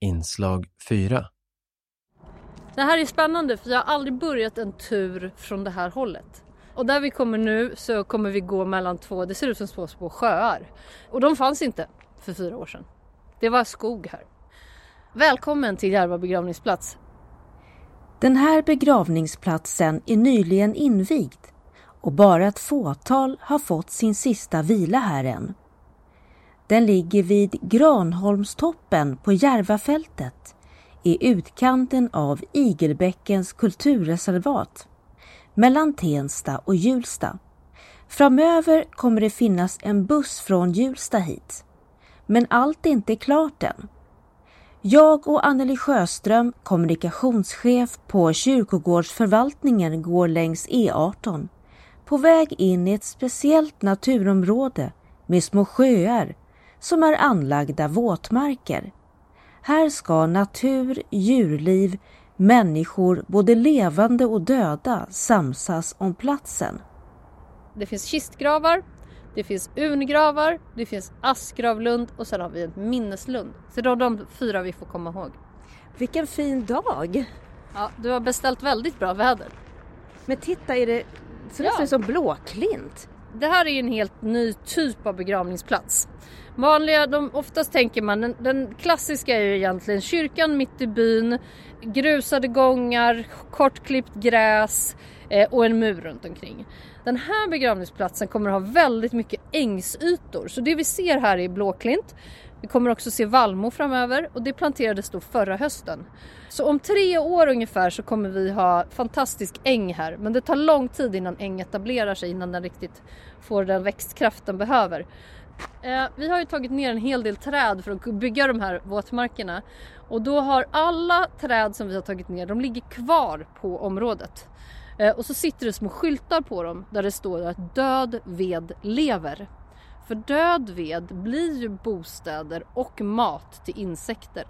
Inslag 4. Det här är spännande för jag har aldrig börjat en tur från det här hållet. Och där vi kommer nu så kommer vi gå mellan det ser ut som två små sjöar. Och de fanns inte för 4 år sedan. Det var skog här. Välkommen till Järva begravningsplats. Den här begravningsplatsen är nyligen invigd och bara ett fåtal har fått sin sista vila här än. Den ligger vid Granholmstoppen på Järvafältet i utkanten av Igelbäckens kulturreservat mellan Tensta och Hjulsta. Framöver kommer det finnas en buss från Hjulsta hit, men allt är inte klart än. Jag och Anneli Sjöström, kommunikationschef på kyrkogårdsförvaltningen, går längs E18 på väg in i ett speciellt naturområde med små sjöar som är anlagda våtmarker. Här ska natur, djurliv, människor, både levande och döda, samsas om platsen. Det finns kistgravar, det finns urngravar, det finns askgravlund och sen har vi en minneslund. Så det är de 4 vi får komma ihåg. Vilken fin dag! Ja, du har beställt väldigt bra väder. Men titta, är det så nästan som blåklint? Det här är en helt ny typ av begravningsplats. Oftast tänker man, den klassiska är ju egentligen kyrkan mitt i byn, grusade gångar, kortklippt gräs och en mur runt omkring. Den här begravningsplatsen kommer att ha väldigt mycket ängsytor. Så det vi ser här är blåklint. Vi kommer också se vallmo framöver och det planterades då förra hösten. Så om 3 år ungefär så kommer vi ha fantastisk äng här. Men det tar lång tid innan äng etablerar sig, innan den riktigt får den växtkraft den behöver. Vi har ju tagit ner en hel del träd för att bygga de här våtmarkerna. Och då har alla träd som vi har tagit ner, de ligger kvar på området. Och så sitter det små skyltar på dem där det står att död ved lever. För död ved blir ju bostäder och mat till insekter.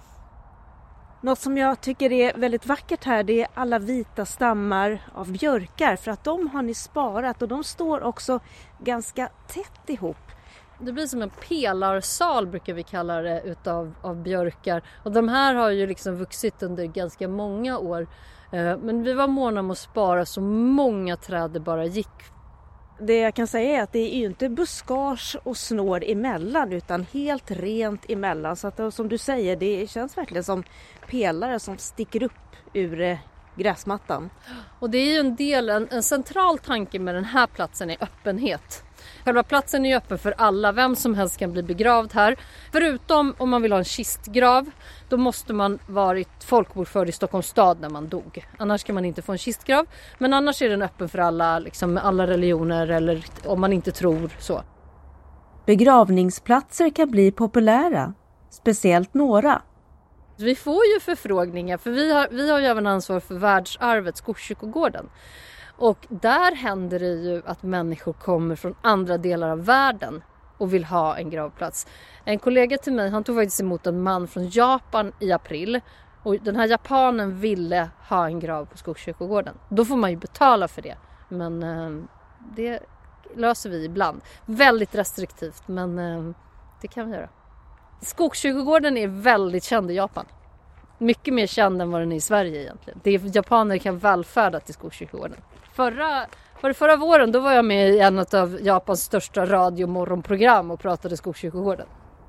Något som jag tycker är väldigt vackert här, det är alla vita stammar av björkar. För att de har ni sparat och de står också ganska tätt ihop. Det blir som en pelarsal brukar vi kalla det utav björkar. Och de här har ju liksom vuxit under ganska många år. Men vi var måna om att spara så många träd det bara gick. Det jag kan säga är att det är ju inte buskage och snår emellan utan helt rent emellan. Så att som du säger, det känns verkligen som pelare som sticker upp ur gräsmattan. Och det är ju en central tanke med den här platsen är öppenhet. Själva platsen är öppen för alla, vem som helst kan bli begravd här. Förutom om man vill ha en kistgrav, då måste man varit folkbokförd i Stockholms stad när man dog. Annars kan man inte få en kistgrav, men annars är den öppen för alla, liksom alla religioner eller om man inte tror så. Begravningsplatser kan bli populära, speciellt några. Vi får ju förfrågningar för vi har ju även ansvar för världsarvet, Skogskyrkogården. Och där händer det ju att människor kommer från andra delar av världen och vill ha en gravplats. En kollega till mig, han tog faktiskt emot en man från Japan i april. Och den här japanen ville ha en grav på Skogskyrkogården. Då får man ju betala för det. Men det löser vi ibland. Väldigt restriktivt, men det kan vi göra. Skogskyrkogården är väldigt känd i Japan. Mycket mer känd än vad den är i Sverige egentligen. Japaner kan välfärda till Skogskyrkogården. Förra våren då var jag med i en av Japans största radiomorgonprogram och pratade Skogskyrkogården.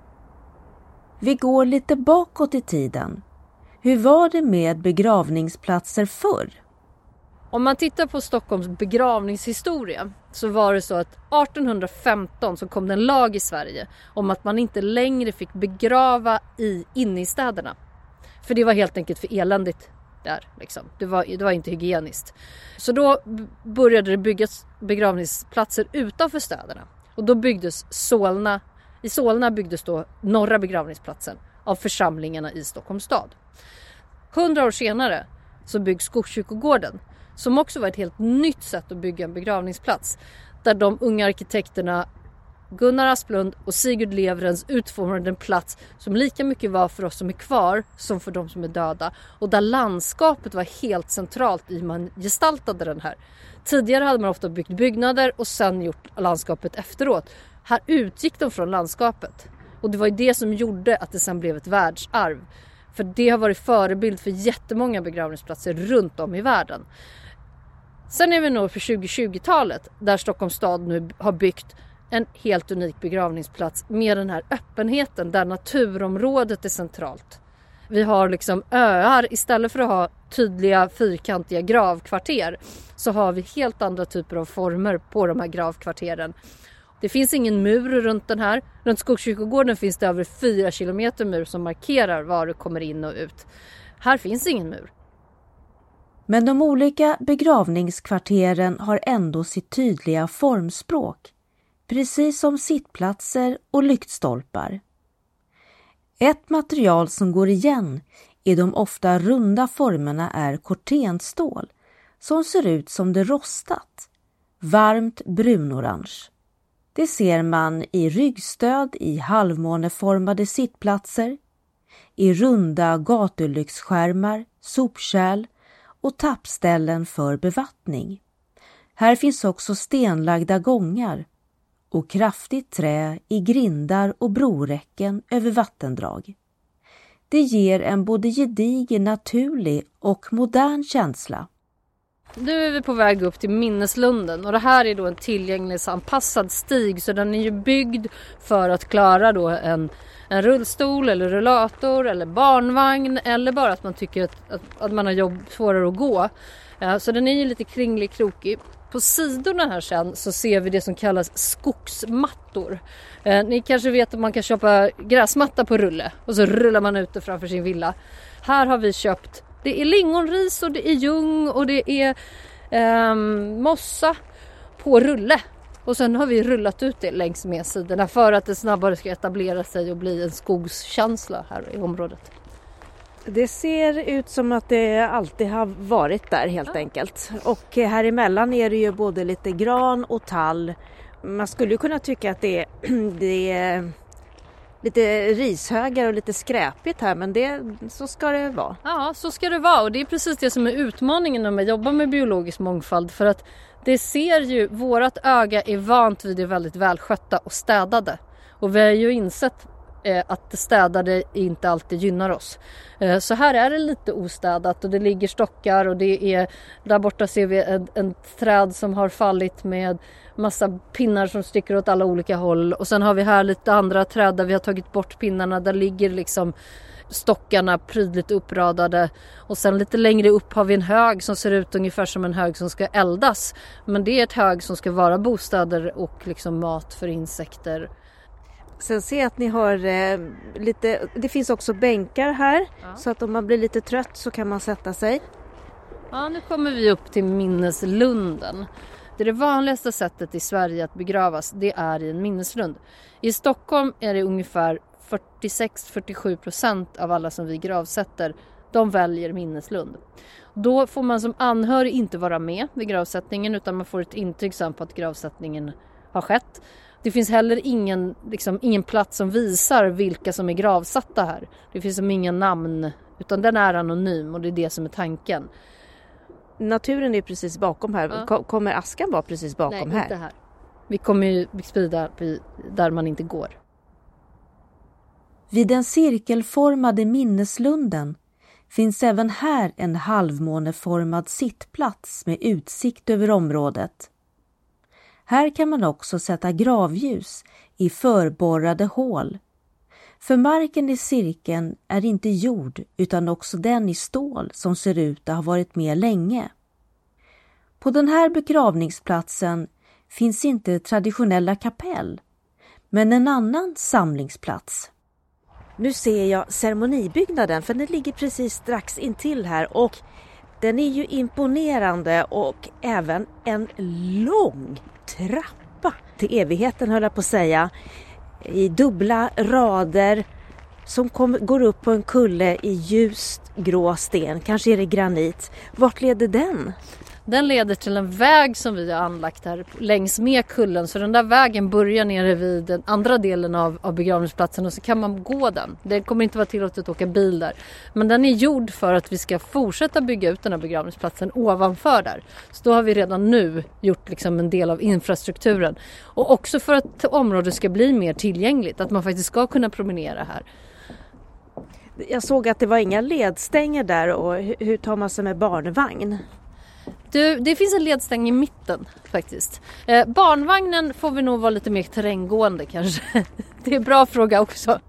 Vi går lite bakåt i tiden. Hur var det med begravningsplatser förr? Om man tittar på Stockholms begravningshistoria så var det så att 1815 så kom det en lag i Sverige om att man inte längre fick begrava inne i städerna. För det var helt enkelt för eländigt där. Liksom. Det var inte hygieniskt. Så då började det byggas begravningsplatser utanför städerna. Och då byggdes Solna. I Solna byggdes då norra begravningsplatsen av församlingarna i Stockholms stad. 100 år senare så byggs Skogskyrkogården. Som också var ett helt nytt sätt att bygga en begravningsplats. Där de unga arkitekterna Gunnar Asplund och Sigurd Levrens utformade en plats som lika mycket var för oss som är kvar som för de som är döda. Och där landskapet var helt centralt i man gestaltade den här. Tidigare hade man ofta byggt byggnader och sen gjort landskapet efteråt. Här utgick de från landskapet. Och det var ju det som gjorde att det sen blev ett världsarv. För det har varit förebild för jättemånga begravningsplatser runt om i världen. Sen är vi nog på 2020-talet där Stockholms stad nu har byggt en helt unik begravningsplats med den här öppenheten där naturområdet är centralt. Vi har liksom öar, istället för att ha tydliga fyrkantiga gravkvarter så har vi helt andra typer av former på de här gravkvarteren. Det finns ingen mur runt den här. Runt Skogskyrkogården finns det över 4 kilometer mur som markerar var du kommer in och ut. Här finns ingen mur. Men de olika begravningskvarteren har ändå sitt tydliga formspråk, precis som sittplatser och lyktstolpar. Ett material som går igen i de ofta runda formerna är kortenstål som ser ut som det rostat, varmt brunorange. Det ser man i ryggstöd i halvmåneformade sittplatser, i runda gatulyxskärmar, sopkärl och tappställen för bevattning. Här finns också stenlagda gångar och kraftigt trä i grindar och broräcken över vattendrag. Det ger en både gedigen, naturlig och modern känsla. Nu är vi på väg upp till Minneslunden och det här är då en tillgänglighetsanpassad stig, så den är ju byggd för att klara då en rullstol eller rullator eller barnvagn, eller bara att man tycker att man har svårare att gå. Så den är ju lite kringlig, krokig. På sidorna här sen så ser vi det som kallas skogsmattor. Ni kanske vet att man kan köpa gräsmatta på rulle och så rullar man ut det framför sin villa. Här har vi köpt, det är lingonris och det är ljung och det är mossa på rulle. Och sen har vi rullat ut det längs med sidorna för att det snabbare ska etablera sig och bli en skogskänsla här i området. Det ser ut som att det alltid har varit där helt enkelt. Och här emellan är det ju både lite gran och tall. Man skulle ju kunna tycka att det är lite rishögar och lite skräpigt här, men så ska det vara. Ja, så ska det vara, och det är precis det som är utmaningen när man jobbar med biologisk mångfald, för att det ser ju, vårat öga är vant vid det väldigt välskötta och städade. Och vi har ju insett att det städade inte alltid gynnar oss. Så här är det lite ostädat och det ligger stockar och det är, där borta ser vi en träd som har fallit med massa pinnar som sticker åt alla olika håll, och sen har vi här lite andra träd där vi har tagit bort pinnarna, där ligger liksom stockarna prydligt uppradade, och sen lite längre upp har vi en hög som ser ut ungefär som en hög som ska eldas, men det är ett hög som ska vara bostäder och liksom mat för insekter. Sen ser jag att ni har det finns också bänkar här, så att om man blir lite trött så kan man sätta sig. Ja, nu kommer vi upp till Minneslunden. Det vanligaste sättet i Sverige att begravas, det är i en minneslund. I Stockholm är det ungefär 46-47% av alla som vi gravsätter, de väljer minneslund. Då får man som anhörig inte vara med vid gravsättningen, utan man får ett intyg sen på att gravsättningen har skett. Det finns heller ingen plats som visar vilka som är gravsatta här. Det finns som inga namn, utan den är anonym, och det är det som är tanken. Naturen är precis bakom här. Ja. Kommer askan vara precis bakom? Nej, inte här. Vi kommer ju sprida där man inte går. Vid den cirkelformade minneslunden finns även här en halvmåneformad sittplats med utsikt över området. Här kan man också sätta gravljus i förborrade hål. För marken i cirkeln är inte jord, utan också den i stål som ser ut att ha varit med länge. På den här begravningsplatsen finns inte traditionella kapell, men en annan samlingsplats. Nu ser jag ceremonibyggnaden, för den ligger precis strax intill här, och den är ju imponerande, och även en lång trappa till evigheten, höll jag på att säga, i dubbla rader som går upp på en kulle i ljust grå sten. Kanske är det granit. Vart leder den? Den leder till en väg som vi har anlagt här längs med kullen. Så den där vägen börjar nere vid den andra delen av begravningsplatsen och så kan man gå den. Det kommer inte vara tillåtet att åka bil där. Men den är gjord för att vi ska fortsätta bygga ut den här begravningsplatsen ovanför där. Så då har vi redan nu gjort liksom en del av infrastrukturen. Och också för att området ska bli mer tillgängligt. Att man faktiskt ska kunna promenera här. Jag såg att det var inga ledstänger där och hur tar man sig med barnvagn? Det finns en ledstäng i mitten faktiskt. Barnvagnen får vi nog vara lite mer terränggående kanske. Det är en bra fråga också.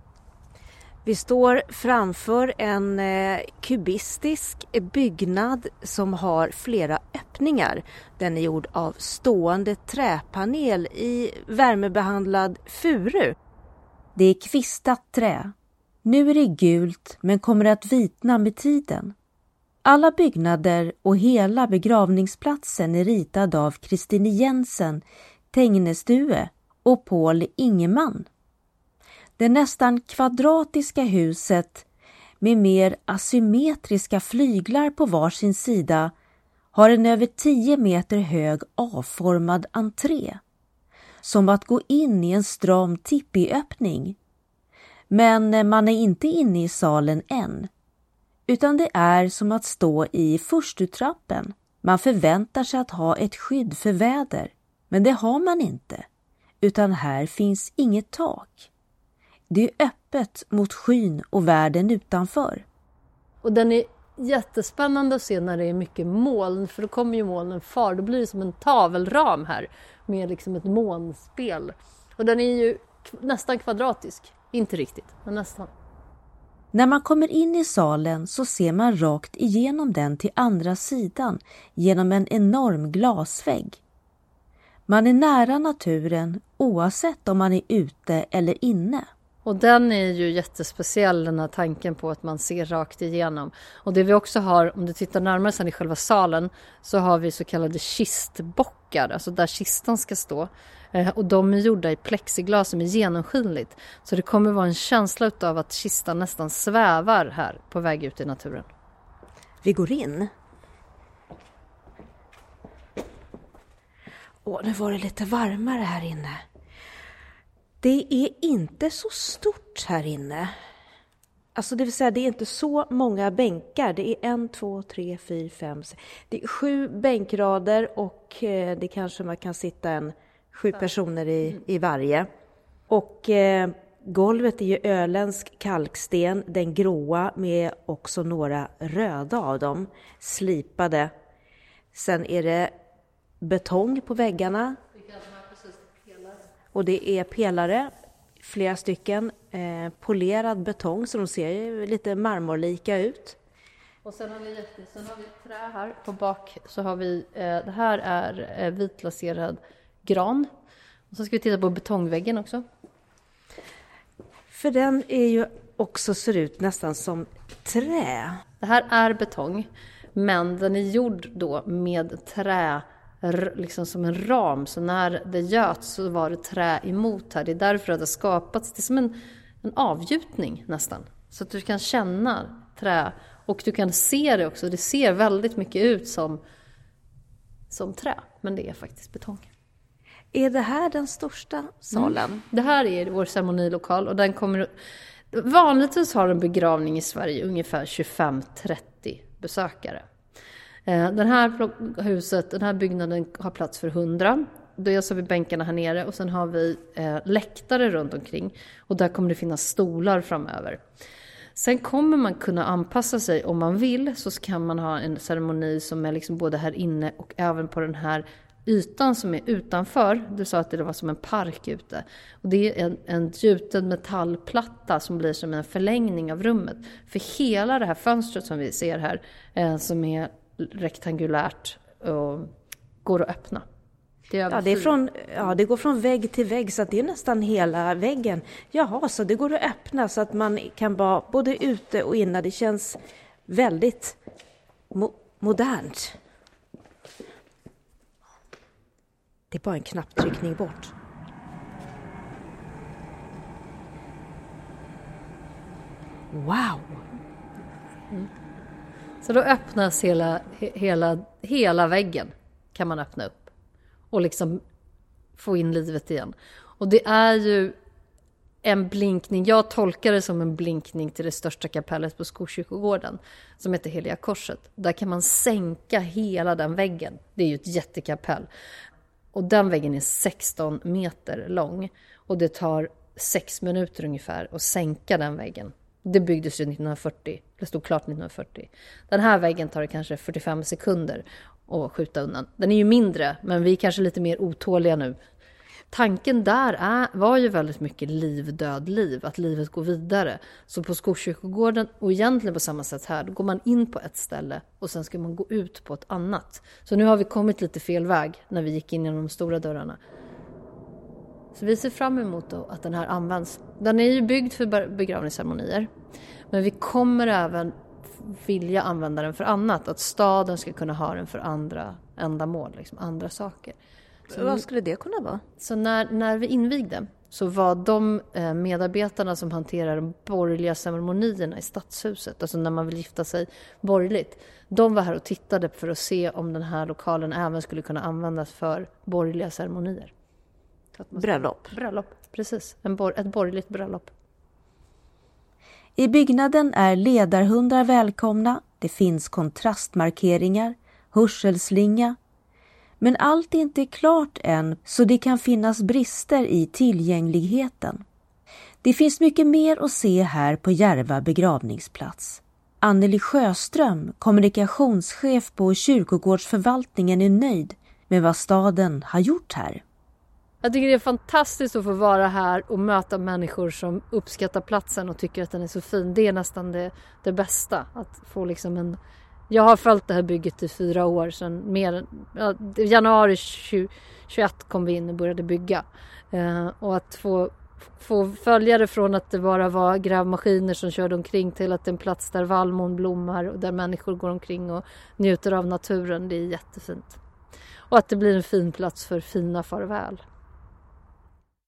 Vi står framför en kubistisk byggnad som har flera öppningar. Den är gjord av stående träpanel i värmebehandlad furu. Det är kvistat trä. Nu är det gult men kommer att vitna med tiden. Alla byggnader och hela begravningsplatsen är ritad av Kristine Jensen, Tegnestue och Paul Ingemann. Det nästan kvadratiska huset med mer asymmetriska flyglar på varsin sida har en över 10 meter hög avformad entré. Som att gå in i en stram tippiöppning. Men man är inte inne i salen än. Utan det är som att stå i förstutrappen. Man förväntar sig att ha ett skydd för väder. Men det har man inte. Utan här finns inget tak. Det är öppet mot skyn och världen utanför. Och den är jättespännande att se när det är mycket moln. För då kommer ju molnen far. Då blir det som en tavelram här. Med liksom ett månspel. Och den är ju nästan kvadratisk. Inte riktigt, men nästan. När man kommer in i salen så ser man rakt igenom den till andra sidan genom en enorm glasvägg. Man är nära naturen oavsett om man är ute eller inne. Och den är ju jättespeciell, den här tanken på att man ser rakt igenom. Och det vi också har, om du tittar närmare sen i själva salen, så har vi så kallade kistbockar, alltså där kistan ska stå. Och de är gjorda i plexiglas som är genomskinligt. Så det kommer vara en känsla av att kistan nästan svävar här på väg ut i naturen. Vi går in. Nu var det lite varmare här inne. Det är inte så stort här inne. Alltså det vill säga det är inte så många bänkar. Det är 1, 2, 3, 4, 5, 6. Det är 7 bänkrader och det kanske man kan sitta 7 personer i varje. Och golvet är ju öländsk kalksten, den gråa med också några röda av dem, slipade. Sen är det betong på väggarna. Och det är pelare, flera stycken, polerad betong så de ser ju lite marmorlika ut. Och sen har vi trä här på bak, så har vi, det här är vitlaserad gran. Och så ska vi titta på betongväggen också. För den är ju också ser ut nästan som trä. Det här är betong, men den är gjord då med trä liksom som en ram. Så när det göts så var det trä emot här. Det är därför att det har skapats. Det är som en avgjutning nästan. Så att du kan känna trä. Och du kan se det också. Det ser väldigt mycket ut som trä. Men det är faktiskt betong. Är det här den största salen? Det här är vår ceremonilokal. Och den kommer... Vanligtvis har en begravning i Sverige ungefär 25-30 besökare. Den här byggnaden har plats för 100. Dels har vi bänkarna här nere och sen har vi läktare runt omkring. Och där kommer det finnas stolar framöver. Sen kommer man kunna anpassa sig om man vill, så kan man ha en ceremoni som är liksom både här inne och även på den här ytan som är utanför. Du sa att det var som en park ute. Och det är en gjuten metallplatta som blir som en förlängning av rummet. För hela det här fönstret som vi ser här som är rektangulärt och går att öppna. Det går från vägg till vägg så att det är nästan hela väggen. Jaha, så det går att öppna så att man kan vara både ute och inne. Det känns väldigt modernt. Det är bara en knapptryckning bort. Wow! Så då öppnas hela hela väggen kan man öppna upp och liksom få in livet igen. Och det är ju en blinkning, jag tolkar det som en blinkning till det största kapellet på Skokyrkogården som heter Heliga Korset. Där kan man sänka hela den väggen. Det är ju ett jättekapell. Och den väggen är 16 meter lång. Och det tar 6 minuter ungefär att sänka den väggen. Det byggdes ju 1940. Det stod klart 1940. Den här väggen tar det kanske 45 sekunder att skjuta undan. Den är ju mindre, men vi är kanske lite mer otåliga nu. Tanken där var ju väldigt mycket liv, död, liv. Att livet går vidare. Så på Skokyrkogården, och egentligen på samma sätt här, då går man in på ett ställe och sen ska man gå ut på ett annat. Så nu har vi kommit lite fel väg när vi gick in genom de stora dörrarna. Så vi ser fram emot då att den här används. Den är ju byggd för begravningsceremonier. Men vi kommer även vilja använda den för annat. Att staden ska kunna ha den för andra ändamål, liksom andra saker. Så vad skulle det kunna vara? Så när vi invigde så var de medarbetarna som hanterar de borgerliga ceremonierna i stadshuset, alltså när man vill gifta sig borgerligt, de var här och tittade för att se om den här lokalen även skulle kunna användas för borgerliga ceremonier. Bröllop, precis. Ett borgerligt bröllop. I byggnaden är ledarhundar välkomna, det finns kontrastmarkeringar, hörselslinga. Men allt är inte klart än, så det kan finnas brister i tillgängligheten. Det finns mycket mer att se här på Järva begravningsplats. Anneli Sjöström, kommunikationschef på kyrkogårdsförvaltningen, är nöjd med vad staden har gjort här. Jag tycker det är fantastiskt att få vara här och möta människor som uppskattar platsen och tycker att den är så fin. Det är nästan det bästa. Att få liksom jag har följt det här bygget i 4 år sedan. Januari 2021 kom vi in och började bygga. Och att få följa det från att det bara var grävmaskiner som körde omkring till att det är en plats där vallmon blommar och där människor går omkring och njuter av naturen. Det är jättefint. Och att det blir en fin plats för fina farväl.